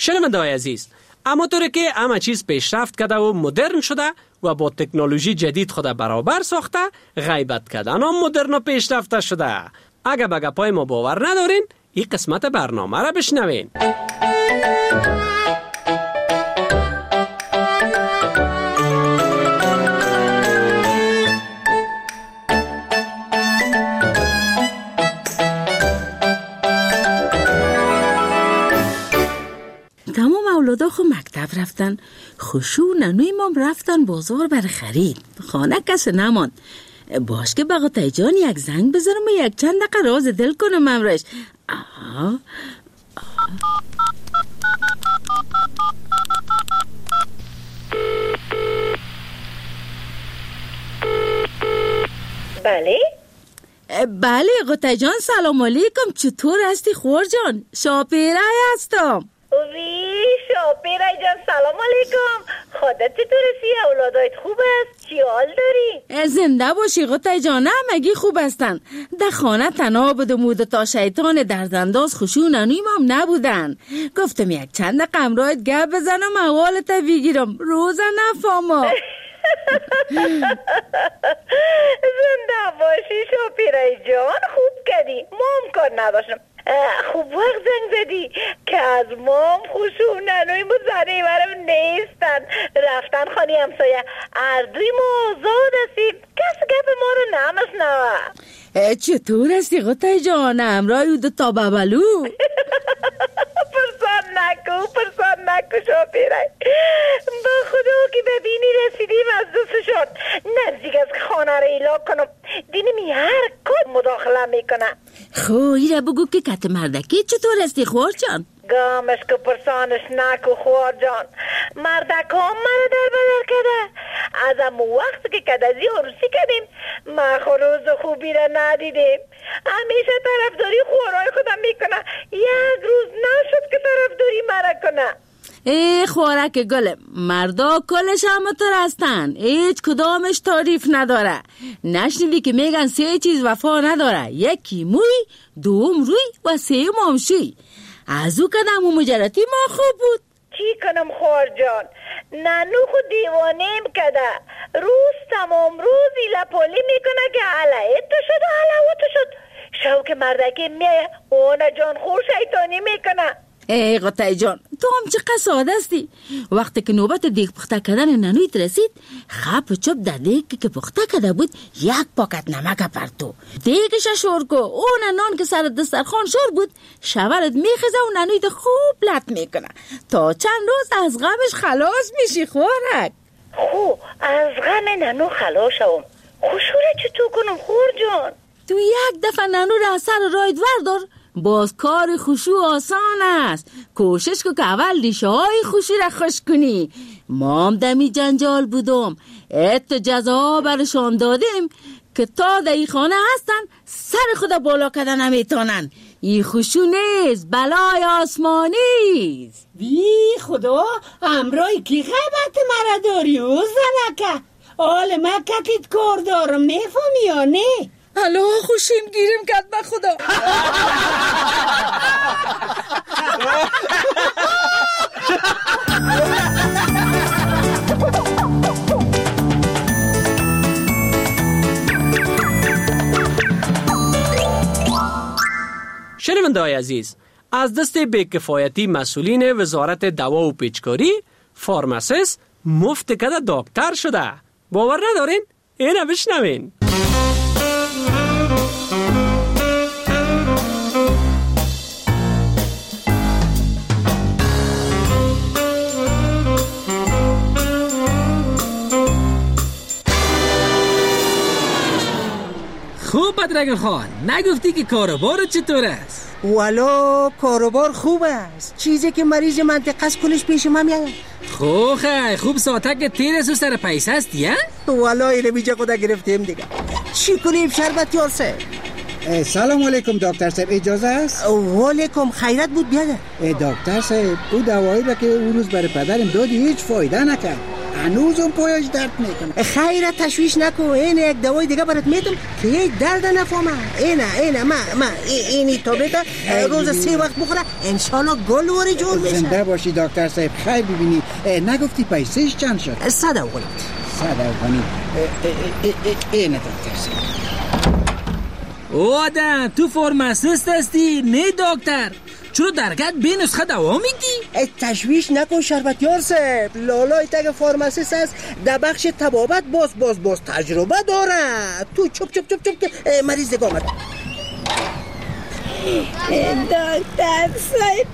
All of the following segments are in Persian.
شنونده‌های عزیز، اما طوری که همه چیز پیشرفت کرده و مدرن شده و با تکنولوژی جدید خود برابر ساخته، غیبت کردن هم مدرن و پیشرفته شده. اگه به گپای ما باور ندارین، این قسمت برنامه را بشنوین. تمام اولادا خو مکتب رفتن. خوشو ننوی مام رفتن بازار بر خرید. خانه کس نمان. باش که بقا تایجان یک زنگ بذارم و یک چند دقیقه راز دل کنم امرش. بله؟ بله قطعه جان، سلام علیکم. چطور هستی خور جان؟ شاپیره هستم. وی شاپیره جان، سلام علیکم. خودت چطورسی؟ اولادایت خوب است؟ چی حال داری؟ زنده باشی قطعه جان، همگی خوب هستن. در خانه تنها بودم و تا شیطان دردانداز خوشون نویم هم نبودن. گفتم یک چند قمرایت گپ بزنم احوالت بگیرم، روزه نفهمم. زنده باشی شاپیره جان، خوب کردی. مام کار نداشتم. خوب وقت زنگ زدی که از مام خوشون ننوی مزنه برم نیستن، رفتن خانی همسایه. اردوی ما آزاد هستیم، کس گپ ما رو نمشنوه. چطور هستی قطعه جان؟ امرای دو تا ببلو. پرسان نکو شاپیره. با خدا که ببینی رسیدیم از دوستشون، نزدیک از خانه رو ایلا کنم. دینمی هر کار مداخله میکنه. خوی را بگو که کت مردکی چطور هستی خور جان؟ گامش که پرسانش نکو خوار جان. مردک هم مرا در بدر کده. از امو وقت که کدازی عروسی کردیم ما خروز خوبی را ندیدیم. همیشه طرفداری خوارای خودم میکنه، یک روز نشد که طرفداری مرا کنه. ای خوارک گلم، مردا کلش همتر هستن، هیچ کدامش تعریف نداره. نشنیدی که میگن 3 چیز وفا نداره؟ یکی موی، دوم روی و 3 مامشوی. از او کدام و مجرتی ما خوب بود. چی کنم خوار جان؟ ننو خود دیوانیم کده. روز تمام روزی لپالی میکنه که علایت شد و علاوت شد. شوک مردکی میه اونه جان خور شیطانی میکنه. ای قطعه جان، تو هم چه قصاد هستی؟ وقتی که نوبت دیگ پخته کردن ننویت رسید، خب چپ در دیگ که پخته کرده بود 1 پاکت نمک پرتو. دیگش شور کو. اون نان که سر دسترخوان شور بود، شورت میخیزه و ننویت خوب لط میکنه تا چند روز از غمش خلاص میشی خورک. خو از غم ننو خلاص شوم. خوشوره چطور کنم خور جان؟ تو یک دفعه ننو را از سر راید وردار، باز کار خوشو آسان است. کوشش که اول ریشه های خوشی را خوش کنی. مام دمی جنجال بودم، ات جزا برشان دادیم که تا در این خانه هستن سر خدا بالا کردن نمیتونن. این خوشو نیست، بلای آسمانی است. وی خدا، امرای کی غیبت مرا داری او زنکه؟ آل من کتیت کار دارم، میفهمی یا نه؟ الو خوشیم گیریم کرد به خدا. شنونده‌های عزیز، از دست بی‌کفایتی مسئولین وزارت دوا و پیچکاری، فارماسیست مفت کده دکتر شده. باور ندارین؟ اینو بشنوین. خوب بدرگن خان، نگفتی که کاروبار چطور است؟ والا کاروبار خوب است. چیزی که مریض منطقه است کلش پیش من میاد. خوب ساعتک تیر از سر پیسه است یا؟ والا اینه بیجا خدا گرفتیم دیگه. چی کنیم شربت یار صاحب؟ سلام علیکم دکتر صاحب، اجازه است؟ وعلیکم، خیرت بود بیاده. دکتر صاحب، او دوایی را که اون روز برای پدرم دادی هیچ فایده نکرد. هنوزم پایش درد میکنه. خیره تشویش نکن، این یک دوای دیگه برات میدم که هیچ درد نفهمه. اینه ما اینی تابلت روز 3 وقت بخوره انشالله گل وری جور میشه. زنده باشی دکتر صاحب. خیر ببینی نگفتی پیسهش چند شد؟ 100 افغانی. 100 افغانی. اینه دکتر صاحب. آدم تو فارماسیست هستی نه دکتر؟ چرا درگت به نسخه دوا میدی؟ تشویش نکن شربتیار صاحب. لالای تگ فارماسیست است در بخش طبابت باز تجربه داره. تو چپ مریض دیگه آمد. دکتر صاحب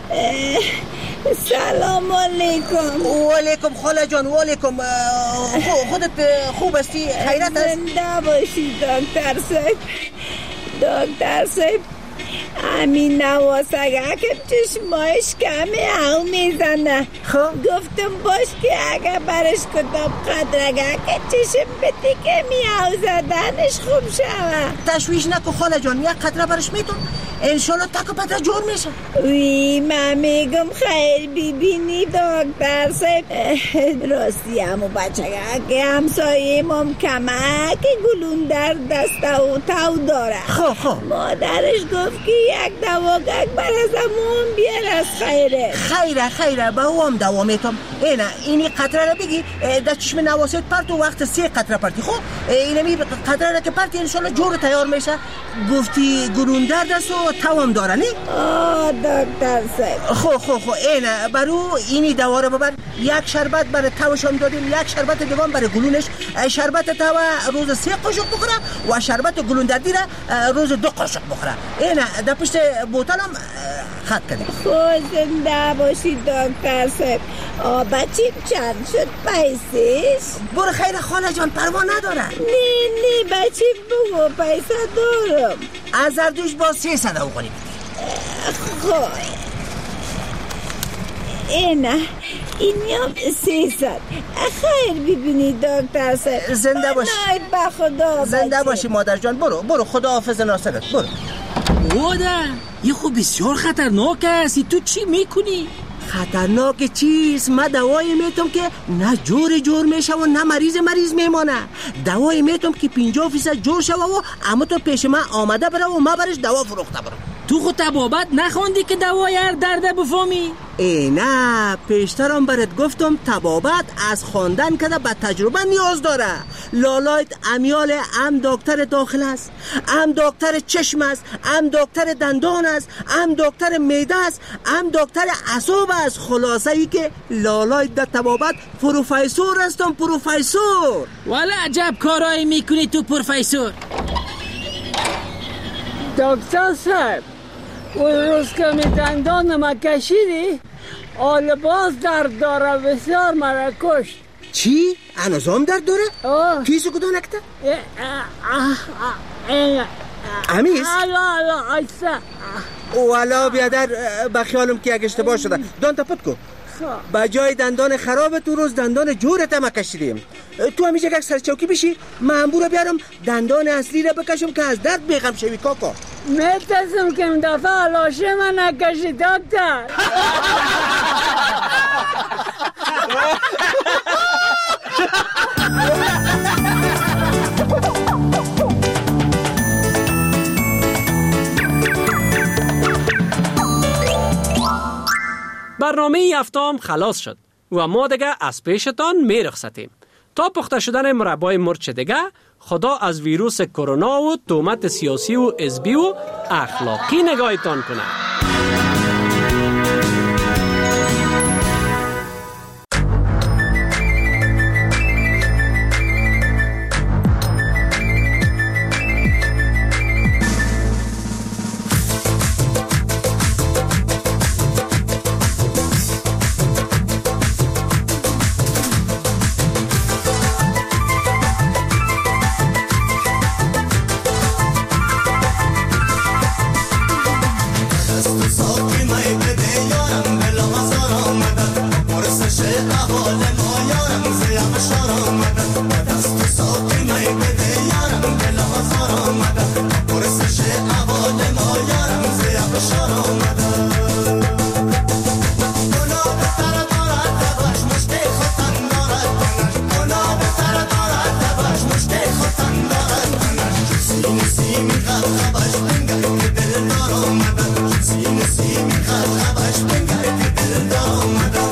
سلام علیکم. و علیکم خاله جان. و علیکم. خودت خوب هستی؟ خیرت است؟ زنده باشی دکتر صاحب. دکتر صاحب همین نواسگه که چشمایش کمی او میزنه. گفتم باش که اگه برش کتاب قدرگه که چشم بتی که میاو زدنش خوب شوه. تشویش نکن خاله جان، یک قطره برش میتون انشالله تک و پتره جور میشه. وی من میگم خیر ببینی دکتر صاحب راستی همو بچه که همسایه مام کمک گلون در دسته و تاو داره. خب مادرش گفت که یک دواگک بر از همون بیار از خیره به او هم دوا میتم. اینی قطره را بگی در چشم نواسیت پرت و وقت 3 قطره پرتی. خب اینمی قطره را که پرتی انشالله جور تیار میشه. گفتی گلون در دست و تاوام داره نی؟ دکتر صاحب خب اینه برو اینی دوا رو ببر. یک شربت برای تاوش هم دادیم، یک شربت دیگه برای گلونش. شربت تاو روز 3 قاشق بخوره و شربت گلون دردی را روز 2 قاشق بخوره. اینه در پشت بوتل هم خط کردیم. زنده باشی دکتر صاحب. بچیم چند شد پیسش؟ برو خیر خاله جان، پروا نداره. نه بچیم بگو پیسه دارم. از اردوش با 300 افغانی بدی. خب اینه اینی هم 300. خیر ببینی دکتر صاحب. زنده باشی. به خدا. زنده باشی مادر جان. برو خدا حافظ ناصرت. برو. آدم یه خوب بسیار خطرناک هستی. تو چی میکنی؟ خطرناک چیست؟ من دوایی میتم که نه جور میشه و نه مریض میمانه. دوایی میتم که 50% جور شوه و اما تو پیش من آمده بره و ما برش دوا فروخته برم. تو خود طبابت نخوندی که دوای هر درده بفهمی؟ نه پیشترم برات گفتم طبابت از خواندن کده به تجربه نیاز داره. لالایت امیال هم دکتر داخل است، هم دکتر چشم است، هم دکتر دندان است، هم دکتر معده است، هم دکتر اعصاب است. خلاصه ای که لالایت در طبابت پروفسور هستم. پروفسور. والا عجب کارایی میکنی تو پروفسور. دکتر صاحب اون روز که می دندان ما کشیدی آل باز درد داره، بسیار مرا کشت. چی؟ هنوزم درد داره؟ کیسو کدو نکته؟ امیز؟ الا ایسا والا بیادر بخیالم که یک اشتباه شده. دان تا پت کو. با جای دندان خراب تو روز دندان جورت ما کشیدیم. تو همیشه یک سرچوکی بشی من برو بیارم دندان اصلی را بکشم که از درد بیغم شوی کاکا. میترسم که این دفعه علاشه من نکشی دکتر. برنامه هفتم خلاص شد و ما دیگه از پیشتان می رخصتیم. تا پخته شدن مربای مرچ دیگه خدا از ویروس کرونا و تهمت سیاسی و حزبی و اخلاقی نگاهتان کنه. میخواد خوابش بنگر که دل دار آمده. سینه سی میخواد خوابش بنگر که دل دار آمده.